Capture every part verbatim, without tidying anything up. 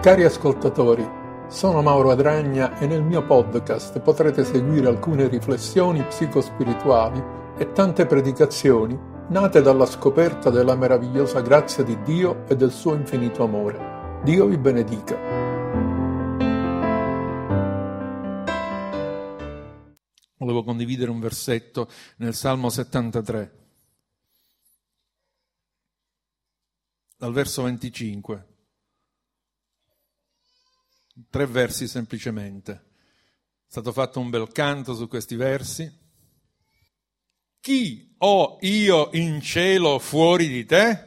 Cari ascoltatori, sono Mauro Adragna e nel mio podcast potrete seguire alcune riflessioni psicospirituali e tante predicazioni nate dalla scoperta della meravigliosa grazia di Dio e del suo infinito amore. Dio vi benedica. Volevo condividere un versetto nel Salmo settantatré, dal verso venticinque. Tre versi semplicemente. È stato fatto un bel canto su questi versi. Chi ho io in cielo fuori di te?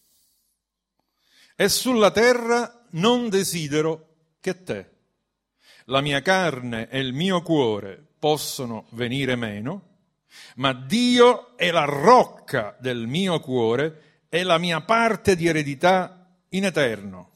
E sulla terra non desidero che te. La mia carne e il mio cuore possono venire meno, ma Dio è la rocca del mio cuore e la mia parte di eredità in eterno.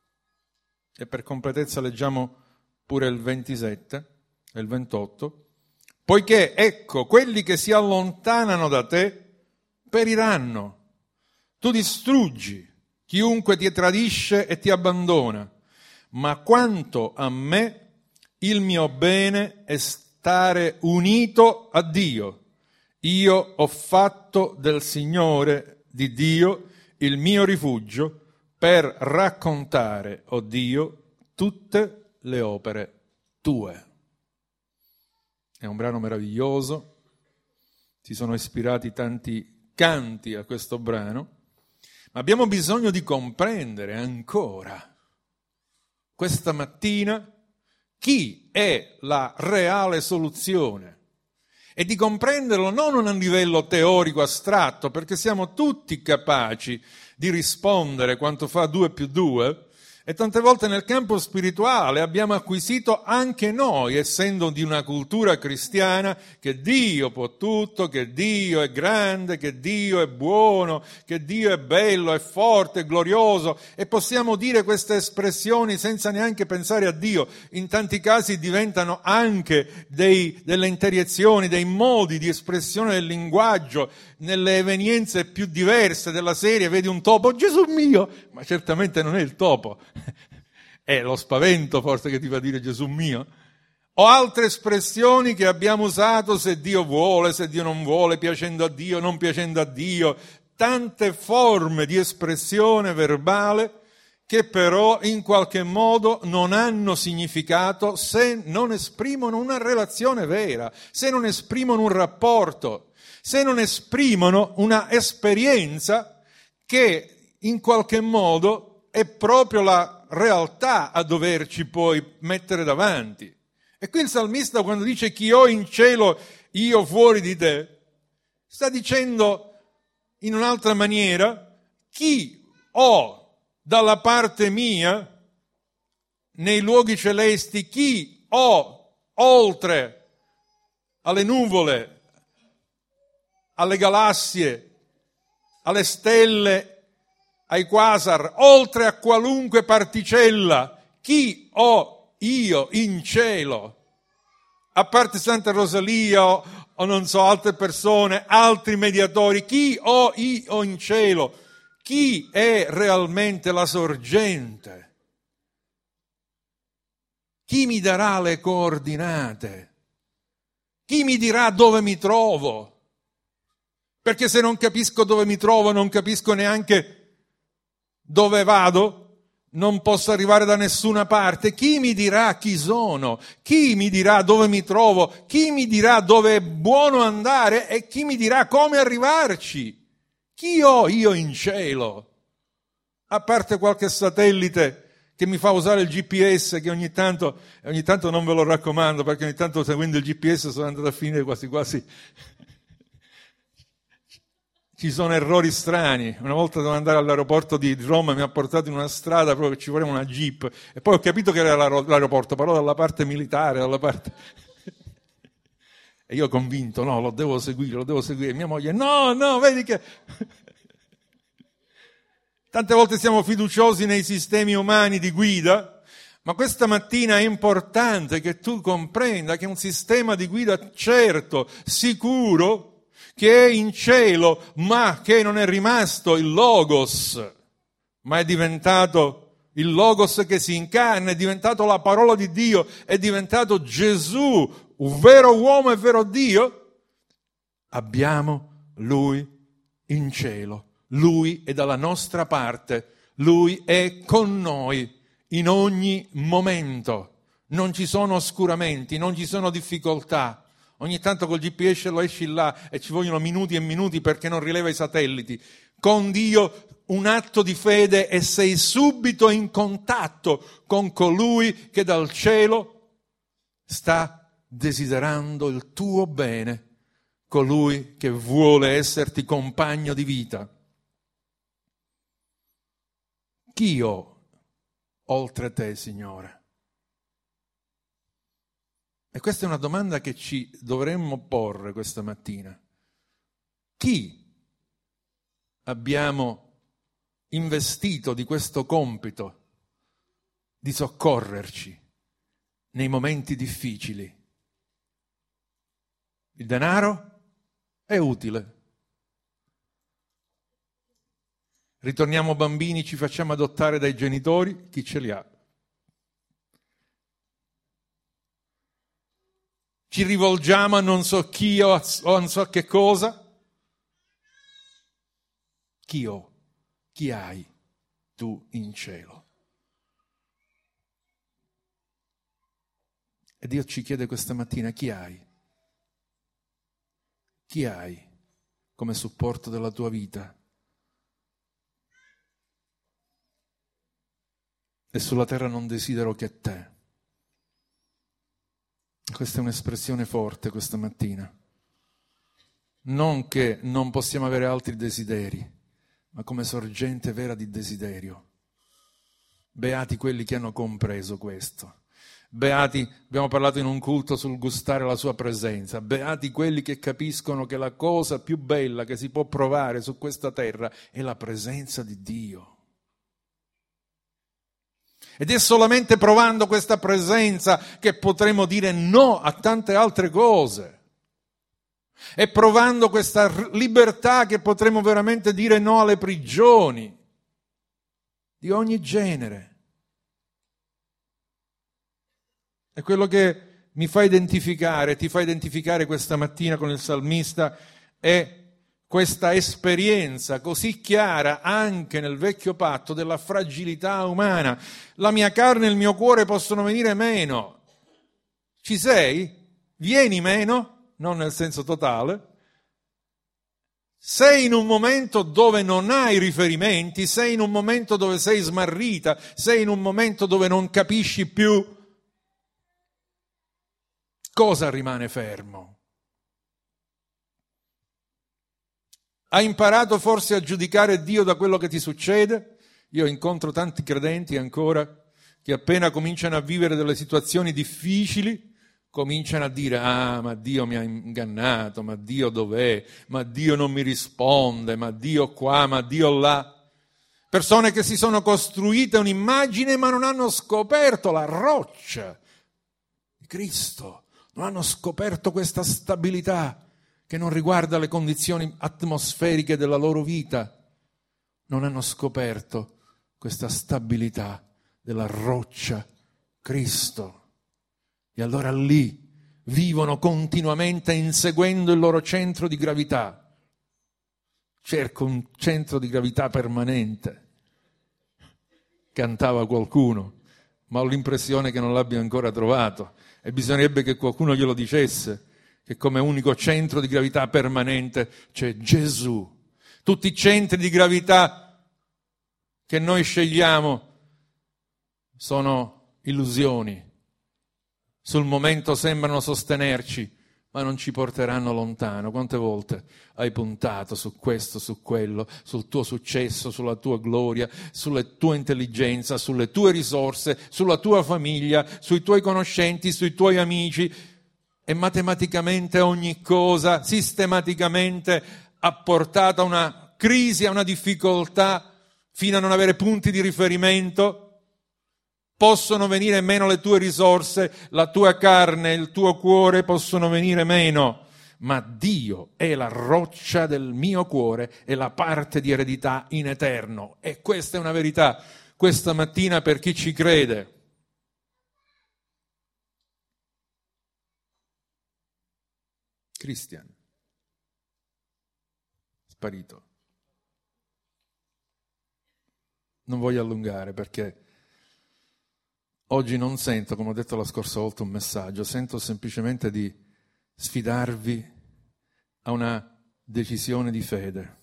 E per completezza leggiamo pure il ventisette e il ventotto. Poiché, ecco, quelli che si allontanano da te periranno. Tu distruggi chiunque ti tradisce e ti abbandona. Ma quanto a me, il mio bene è stare unito a Dio. Io ho fatto del Signore di Dio il mio rifugio, per raccontare, o Dio, tutte le opere tue. È un brano meraviglioso, si sono ispirati tanti canti a questo brano, ma abbiamo bisogno di comprendere ancora, questa mattina, chi è la reale soluzione. E di comprenderlo non a un livello teorico astratto, perché siamo tutti capaci di rispondere quanto fa due più due, e tante volte nel campo spirituale abbiamo acquisito anche noi, essendo di una cultura cristiana, che Dio può tutto, che Dio è grande, che Dio è buono, che Dio è bello, è forte, è glorioso, e possiamo dire queste espressioni senza neanche pensare a Dio. In tanti casi diventano anche dei, delle interiezioni, dei modi di espressione del linguaggio nelle evenienze più diverse della serie. Vedi un topo, Gesù mio, ma certamente non è il topo. È lo spavento forse che ti fa dire Gesù mio. O altre espressioni che abbiamo usato, se Dio vuole, se Dio non vuole, piacendo a Dio, non piacendo a Dio, tante forme di espressione verbale che però in qualche modo non hanno significato se non esprimono una relazione vera, se non esprimono un rapporto, se non esprimono una esperienza che in qualche modo è proprio la realtà a doverci poi mettere davanti. E qui il salmista, quando dice chi ho in cielo io fuori di te, sta dicendo in un'altra maniera chi ho dalla parte mia nei luoghi celesti, chi ho oltre alle nuvole, alle galassie, alle stelle, ai quasar, oltre a qualunque particella, chi ho io in cielo? A parte Santa Rosalia o, o non so, altre persone, altri mediatori, chi ho io in cielo? Chi è realmente la sorgente? Chi mi darà le coordinate? Chi mi dirà dove mi trovo? Perché se non capisco dove mi trovo, non capisco neanche dove vado, non posso arrivare da nessuna parte. Chi mi dirà chi sono? Chi mi dirà dove mi trovo? Chi mi dirà dove è buono andare e chi mi dirà come arrivarci? Chi ho io in cielo? A parte qualche satellite che mi fa usare il G P S, che ogni tanto, ogni tanto non ve lo raccomando, perché ogni tanto seguendo il G P S sono andato a finire quasi quasi... Ci sono errori strani. Una volta dovevo andare all'aeroporto di Roma, mi ha portato in una strada proprio che ci voleva una jeep, e poi ho capito che era l'aeroporto, però dalla parte militare, dalla parte... E io convinto, no, lo devo seguire, lo devo seguire. Mia moglie, no, no, vedi che... Tante volte siamo fiduciosi nei sistemi umani di guida, ma questa mattina è importante che tu comprenda che un sistema di guida certo, sicuro, che è in cielo, ma che non è rimasto il Logos, ma è diventato il Logos che si incarna, è diventato la parola di Dio, è diventato Gesù, un vero uomo e vero Dio, abbiamo Lui in cielo. Lui è dalla nostra parte, Lui è con noi in ogni momento. Non ci sono oscuramenti, non ci sono difficoltà. Ogni tanto col G P S lo esci là e ci vogliono minuti e minuti perché non rileva i satelliti. Con Dio un atto di fede e sei subito in contatto con colui che dal cielo sta desiderando il tuo bene, colui che vuole esserti compagno di vita. Chi ho oltre te, Signore? E questa è una domanda che ci dovremmo porre questa mattina. Chi abbiamo investito di questo compito di soccorrerci nei momenti difficili? Il denaro è utile. Ritorniamo bambini, ci facciamo adottare dai genitori, chi ce li ha? Ci rivolgiamo a non so chi o a, o a non so che cosa? Chi ho? Chi hai tu in cielo? E Dio ci chiede questa mattina: chi hai? Chi hai come supporto della tua vita? E sulla terra non desidero che te. Questa è un'espressione forte questa mattina. Non che non possiamo avere altri desideri, ma come sorgente vera di desiderio. Beati quelli che hanno compreso questo. Beati, abbiamo parlato in un culto sul gustare la sua presenza. Beati quelli che capiscono che la cosa più bella che si può provare su questa terra è la presenza di Dio. Ed è solamente provando questa presenza che potremo dire no a tante altre cose. È provando questa libertà che potremo veramente dire no alle prigioni di ogni genere. È quello che mi fa identificare, ti fa identificare questa mattina con il salmista, è questa esperienza così chiara anche nel vecchio patto della fragilità umana. La mia carne e il mio cuore possono venire meno. Ci sei? Vieni meno? Non nel senso totale. Sei in un momento dove non hai riferimenti, sei in un momento dove sei smarrita, sei in un momento dove non capisci più cosa rimane fermo. Hai imparato forse a giudicare Dio da quello che ti succede? Io incontro tanti credenti ancora che appena cominciano a vivere delle situazioni difficili, cominciano a dire: ah, ma Dio mi ha ingannato, ma Dio dov'è? Ma Dio non mi risponde, ma Dio qua, ma Dio là. Persone che si sono costruite un'immagine ma non hanno scoperto la roccia di Cristo, non hanno scoperto questa stabilità che non riguarda le condizioni atmosferiche della loro vita, non hanno scoperto questa stabilità della roccia Cristo. E allora lì vivono continuamente inseguendo il loro centro di gravità. Cerco un centro di gravità permanente, cantava qualcuno, ma ho l'impressione che non l'abbia ancora trovato e bisognerebbe che qualcuno glielo dicesse, che come unico centro di gravità permanente c'è Gesù. Tutti i centri di gravità che noi scegliamo sono illusioni. Sul momento sembrano sostenerci, ma non ci porteranno lontano. Quante volte hai puntato su questo, su quello, sul tuo successo, sulla tua gloria, sulla tua intelligenza, sulle tue risorse, sulla tua famiglia, sui tuoi conoscenti, sui tuoi amici, e matematicamente ogni cosa, sistematicamente, ha portato a una crisi, a una difficoltà, fino a non avere punti di riferimento. Possono venire meno le tue risorse, la tua carne, il tuo cuore possono venire meno, ma Dio è la roccia del mio cuore e la parte di eredità in eterno. E questa è una verità. questa mattina per chi ci crede. Christian, sparito. Non voglio allungare perché oggi non sento, come ho detto la scorsa volta, un messaggio, sento semplicemente di sfidarvi a una decisione di fede.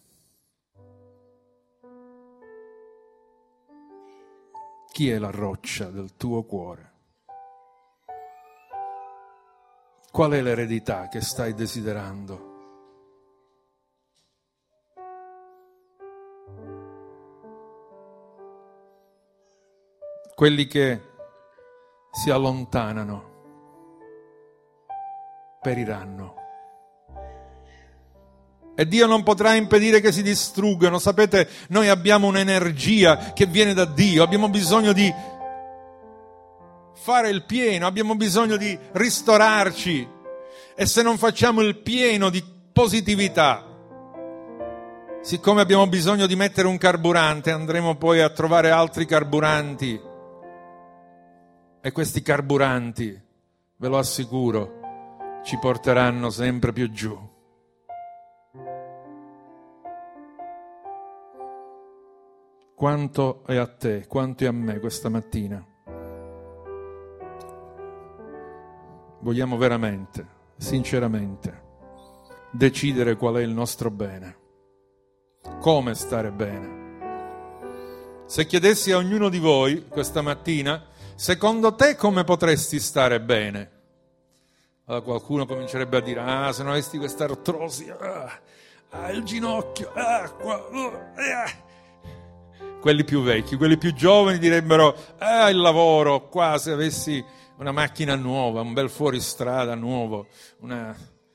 Chi è la roccia del tuo cuore? Qual è l'eredità che stai desiderando? Quelli che si allontanano periranno. E Dio non potrà impedire che si distruggano. Sapete, noi abbiamo un'energia che viene da Dio, abbiamo bisogno di fare il pieno, abbiamo bisogno di ristorarci, e se non facciamo il pieno di positività, siccome abbiamo bisogno di mettere un carburante, andremo poi a trovare altri carburanti, e questi carburanti, ve lo assicuro, ci porteranno sempre più giù. Quanto è a te, quanto è a me questa mattina? Vogliamo veramente, sinceramente, decidere qual è il nostro bene, come stare bene. Se chiedessi a ognuno di voi questa mattina, secondo te come potresti stare bene? Allora qualcuno comincerebbe a dire, ah, se non avessi questa artrosi, ah, ah, il ginocchio, ah, qua, uh, ah. Quelli più vecchi, quelli più giovani direbbero, ah, il lavoro, qua, se avessi una macchina nuova, un bel fuoristrada nuovo, una...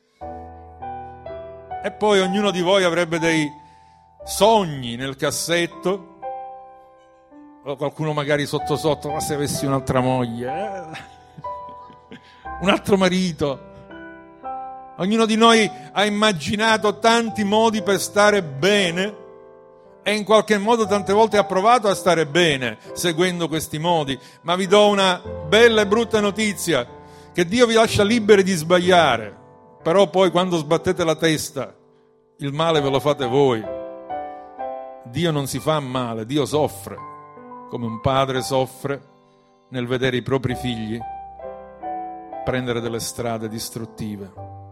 E poi ognuno di voi avrebbe dei sogni nel cassetto, o qualcuno magari sotto sotto, ma se avessi un'altra moglie, eh? un altro marito. Ognuno di noi ha immaginato tanti modi per stare bene, e in qualche modo tante volte ha provato a stare bene seguendo questi modi, ma vi do una bella e brutta notizia, che Dio vi lascia liberi di sbagliare, però poi quando sbattete la testa il male ve lo fate voi. Dio non si fa male, Dio soffre, come un padre soffre nel vedere i propri figli prendere delle strade distruttive.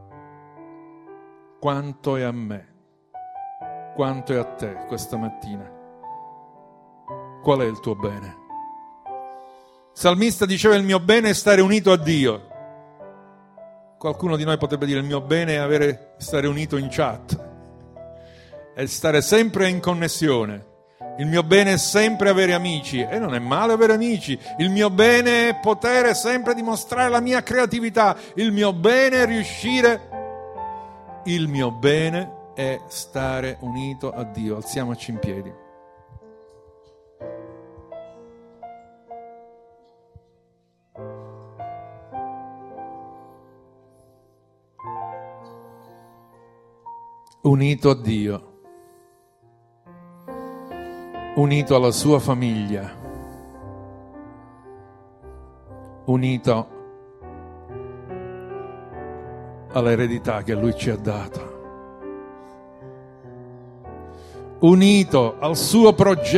Quanto è a me, quanto è a te questa mattina? Qual è il tuo bene? Il salmista diceva, il mio bene è stare unito a Dio. Qualcuno di noi potrebbe dire, il mio bene è avere, stare unito in chat, è stare sempre in connessione. Il mio bene è sempre avere amici, e non è male avere amici. Il mio bene è poter sempre dimostrare la mia creatività. Il mio bene è riuscire. Il mio bene è stare unito a Dio. Alziamoci in piedi. Unito a Dio, unito alla sua famiglia, unito all'eredità che Lui ci ha dato, unito al suo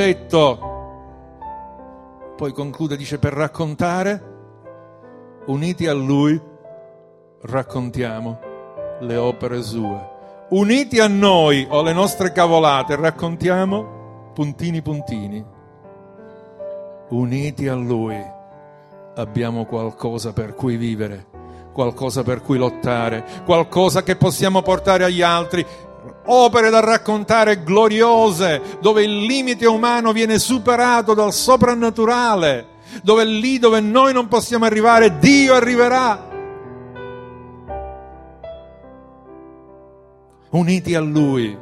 progetto. Poi conclude, dice, per raccontare, uniti a Lui raccontiamo le opere sue. Uniti a noi o alle nostre cavolate raccontiamo puntini puntini. Uniti a Lui abbiamo qualcosa per cui vivere, qualcosa per cui lottare, qualcosa che possiamo portare agli altri. Opere da raccontare gloriose, dove il limite umano viene superato dal soprannaturale, dove lì dove noi non possiamo arrivare, Dio arriverà. Uniti a Lui.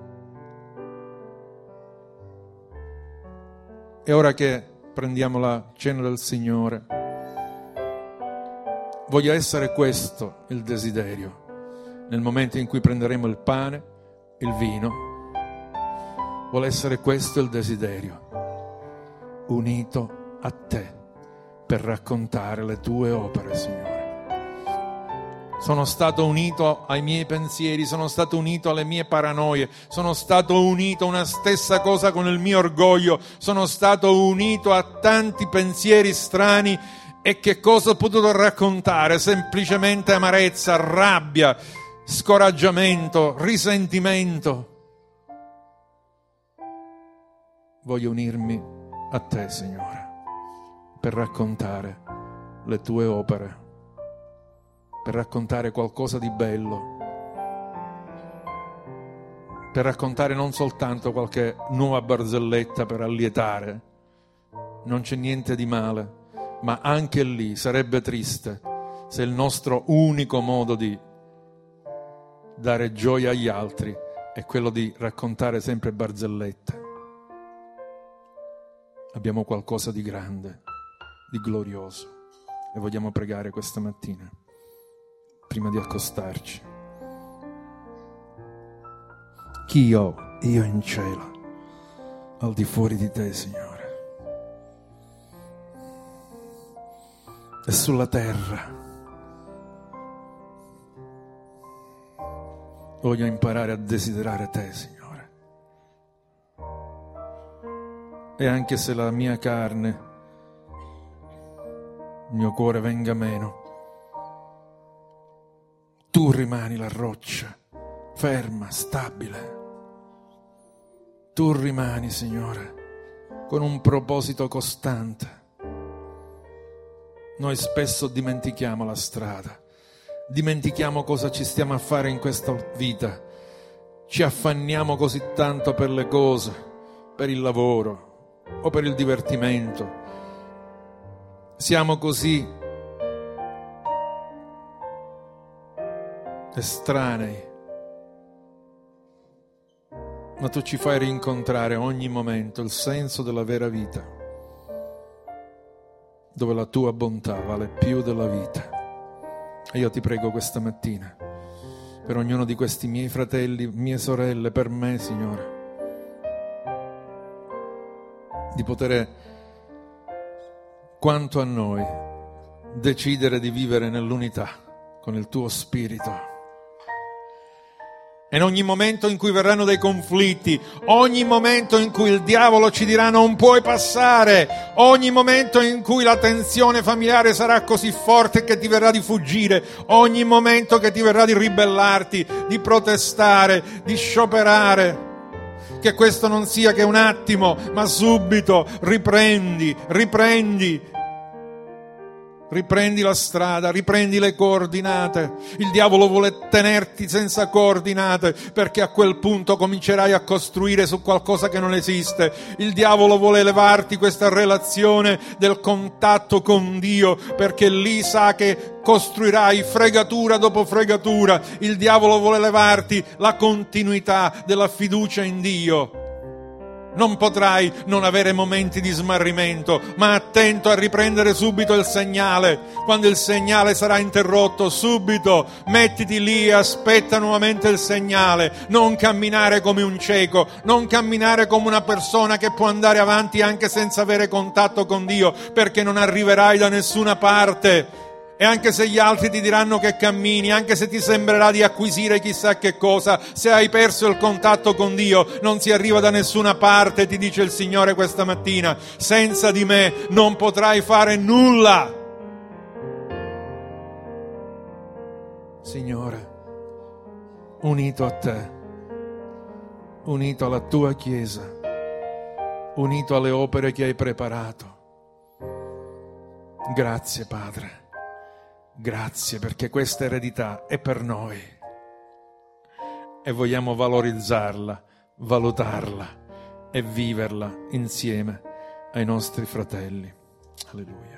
E ora che prendiamo la cena del Signore, voglio essere questo il desiderio. Nel momento in cui prenderemo il pane, il vino, vuole essere questo il desiderio. unito a te per raccontare le tue opere, Signore. Sono stato unito ai miei pensieri, sono stato unito alle mie paranoie, sono stato unito a una stessa cosa con il mio orgoglio, sono stato unito a tanti pensieri strani. E che cosa ho potuto raccontare? Semplicemente amarezza, rabbia, scoraggiamento, risentimento. Voglio unirmi a te, Signore, per raccontare le tue opere, per raccontare qualcosa di bello, per raccontare non soltanto qualche nuova barzelletta per allietare, non c'è niente di male, ma anche lì sarebbe triste se il nostro unico modo di dare gioia agli altri è quello di raccontare sempre barzellette. Abbiamo qualcosa di grande, di glorioso, e vogliamo pregare questa mattina, prima di accostarci. Chi ho io in cielo, al di fuori di te, Signore? E sulla terra voglio imparare a desiderare te, Signore. E anche se la mia carne, il mio cuore venga meno, tu rimani la roccia, ferma, stabile. Tu rimani, Signore, con un proposito costante. Noi spesso dimentichiamo la strada, dimentichiamo cosa ci stiamo a fare in questa vita, ci affanniamo così tanto per le cose, per il lavoro o per il divertimento. Siamo così estranei, ma tu ci fai rincontrare ogni momento il senso della vera vita, dove la tua bontà vale più della vita. E io ti prego questa mattina, per ognuno di questi miei fratelli, mie sorelle, per me, Signore, di poter, quanto a noi, decidere di vivere nell'unità con il tuo Spirito. E in ogni momento in cui verranno dei conflitti, ogni momento in cui il diavolo ci dirà non puoi passare, ogni momento in cui la tensione familiare sarà così forte che ti verrà di fuggire, ogni momento che ti verrà di ribellarti, di protestare, di scioperare, che questo non sia che un attimo, ma subito riprendi, riprendi, riprendi la strada, riprendi le coordinate. Il diavolo vuole tenerti senza coordinate, perché a quel punto comincerai a costruire su qualcosa che non esiste. Il diavolo vuole levarti questa relazione del contatto con Dio, perché lì sa che costruirai fregatura dopo fregatura. Il diavolo vuole levarti la continuità della fiducia in Dio. Non potrai non avere momenti di smarrimento, ma attento a riprendere subito il segnale. Quando il segnale sarà interrotto, subito mettiti lì e aspetta nuovamente il segnale. Non camminare come un cieco, non camminare come una persona che può andare avanti anche senza avere contatto con Dio, perché non arriverai da nessuna parte. E anche se gli altri ti diranno che cammini, anche se ti sembrerà di acquisire chissà che cosa, se hai perso il contatto con Dio, non si arriva da nessuna parte, ti dice il Signore questa mattina. Senza di me non potrai fare nulla. Signore, unito a te, unito alla tua Chiesa, unito alle opere che hai preparato. Grazie, Padre. Grazie, perché questa eredità è per noi e vogliamo valorizzarla, valutarla e viverla insieme ai nostri fratelli. Alleluia.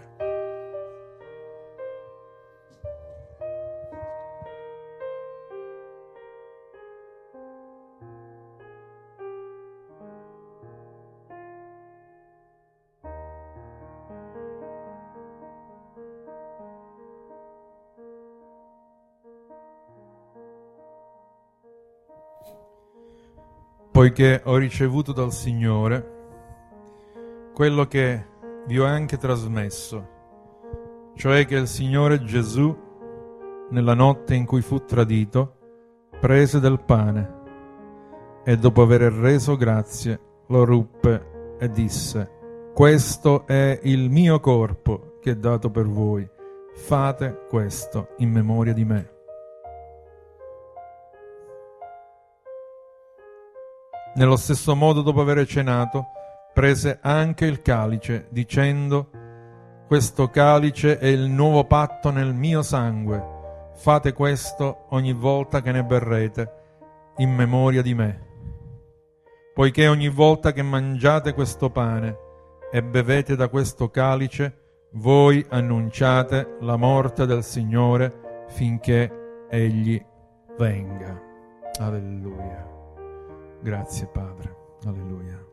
Poiché ho ricevuto dal Signore quello che vi ho anche trasmesso, cioè che il Signore Gesù, nella notte in cui fu tradito, prese del pane e dopo aver reso grazie lo ruppe e disse: questo è il mio corpo che è dato per voi, fate questo in memoria di me. Nello stesso modo, dopo aver cenato, prese anche il calice, dicendo: questo calice è il nuovo patto nel mio sangue, fate questo ogni volta che ne berrete, in memoria di me. Poiché ogni volta che mangiate questo pane e bevete da questo calice, voi annunciate la morte del Signore finché Egli venga. Alleluia. Grazie Padre. Alleluia.